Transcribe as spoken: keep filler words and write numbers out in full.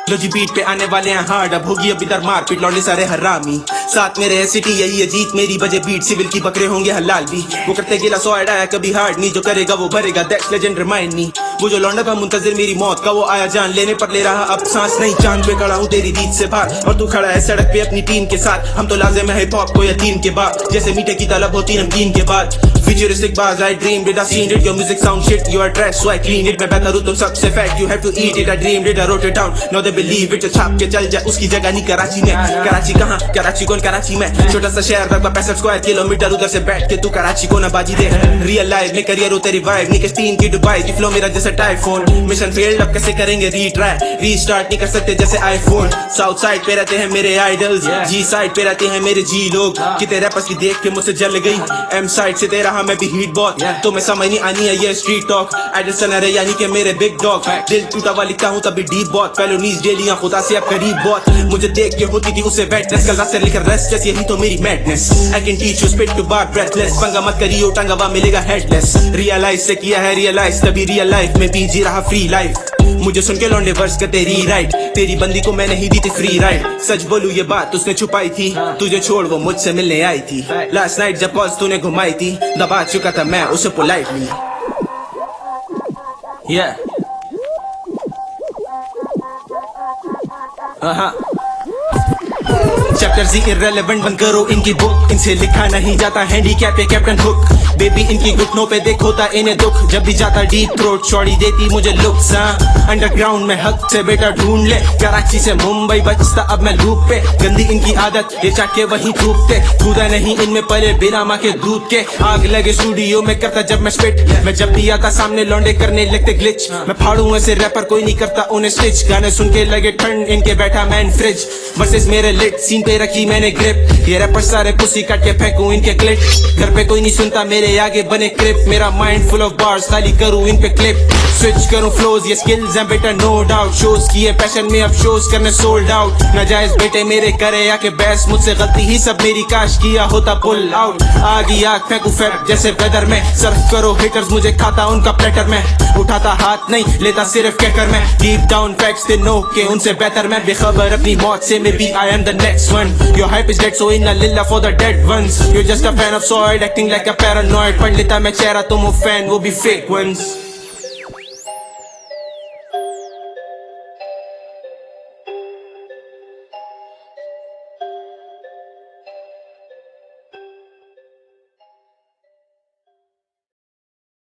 लो जी beat पे आने वाले हैं हार्ड, अब होगी अब इधर मार पीट, लौंडे सारे हरामी साथ मेरे सिटी यही है जीत मेरी बजे बीट, सिविल की बकरे होंगे हलाल भी। वो करते गिला सो अड़ाया कभी हार्ड नहीं, जो करेगा वो भरेगा, दैट्स लेजेंड रिमाइंड मी। वो जो लौंडा था मुंतजिर मेरी मौत का, वो आया जान लेने पर ले रहा अब सांस नहीं। चांद पे खड़ा हूँ तेरी रीत से बाहर, और तू खड़ा है सड़क पे अपनी टीम के साथ। हम तो लाजिम है हिप हॉप को यतीम के बाद, जैसे मीठे की तलब होती नमकीन के बाद। Futuristic bars, I dreamed it, I seen it. Your music sound shit, you are trash, so I clean it. मैं बेहतर हूँ तुम सबसे fat, you have to eat it. I dreamed it, I wrote it down, now they believe it. छाप के चल जा उसकी जगह नहीं कराची में। कराची कहाँ, कराची कौन कराची में, छोटा सा शहर रकबा पैंसठ स्क्वायर किलोमीटर, उधर से बैठ के तू कराची को ना बाजी दे। रियल लाइफ में करियर हो तेरी वाइफ, निकस तीन की दुबई की फ्लो मेरा जैसे टाइफोन। मिशन फेल्ड अब कैसे करेंगे रीट्राई, रीस्टार्ट नहीं कर सकते जैसे आईफोन। साउथ साइड पे रहते हैं मेरे आइडल्स, जी साइड पे रहते हैं मेरे जी लोग। कितने रैपर्स की देख के मुझसे जल गई, एम साइड से तेरा मैं भी हीट बॉट, तो मैं समझ नहीं आनी है ये स्ट्रीट टॉक। एडिसन अरे यानी कि मेरे बिग डॉग, दिल टूटा हुआ लिखता हूँ तभी डीप बॉट। फेलोनीज डेलियां खुदा से अब करीब बॉट, मुझे देख के होती थी उसे वेटनेस। कल रात से लेकर रेस्टलेस, यही तो मेरी madness. I can teach you spit two bar breathless, पंगा मत करियो टंगावा मिलेगा हेडलेस। रियलाइज से किया है रियलाइज, तभी रियल लाइफ में भी जी रहा फ्री लाइफ। मुझे सुन के लौंडे वर्स करते रीराइट, तेरी बंदी को मैंने ही दी थी फ्री राइड। सच बोलूं ये बात उसने छुपाई थी, तुझे छोड़ वो मुझसे मिलने आई थी। लास्ट नाइट जब कॉल्स तूने घुमाई थी, दबा चुका था मैं उसे पोलाइटली। Yeah. Uh-huh. चैप्टर्स ही इररिलेवेंट बंद करो इनकी बुक, इनसे लिखा नहीं जाता हैंडीकैप या कैप्टन हुक। बेबी इनकी घुटनों पे देख होता इन्हें दुख, जब भी जाता डीप थ्रोट शॉर्टी देती मुझे लुक्स। अंडरग्राउंड में हक से बेटा ढूंढ ले, कराची से मुंबई बचता अब मैं लूप पे। गंदी इनकी आदत ये चाट के वहीं थूकते, खुदा नहीं इनमें पले बिना माँ के दूध के। आग लगे स्टूडियो में करता जब मैं स्पिट, मैं जब भी आता सामने लौंडे करने लगते ग्लिच। मैं फाड़ू ऐसे रैपर कोई नहीं करता उन्हें स्टिच, गाने सुन के लगे ठंड इनके बैठा मैन फ्रिज। वर्सेस मेरे लिट सीन पे रखी मैंने ग्रिप, ये रैपर सारे पुसी काट के फेंकूं इनके क्लिप। घर पे कोई नहीं सुनता मेरे आगे बने क्लिप, मेरा माइंड फुल ऑफ बार्स खाली करूं इन पे क्लिप। स्विच करूं फ्लोज ये स्किल्स हैं बेटा नो डाउट, शोज किए पैशन में अब शोज करने सोल्ड आउट। नाजायज बेटे मेरे करे आके बहस मुझसे, गलती ही सब मेरी, काश किया होता पुल आउट। आगी आग फेंकू फैप जैसे वेदर में, सर्फ करो हिटर्स मुझे खाता उनका प्लेटर में। उठाता हाथ नहीं लेता सिर्फ कहकर मैं, डीप डाउन फैक्ट्स दे नो के उनसे बेहतर मैं। बेखबर अपनी मौत से may be I am the next one, your hype is dead so inna lillah for the dead ones. You're just a fan of Soid acting like a paranoid, पढ़ लेता मैं चेहरा तुम हो फैन वो भी fake ones।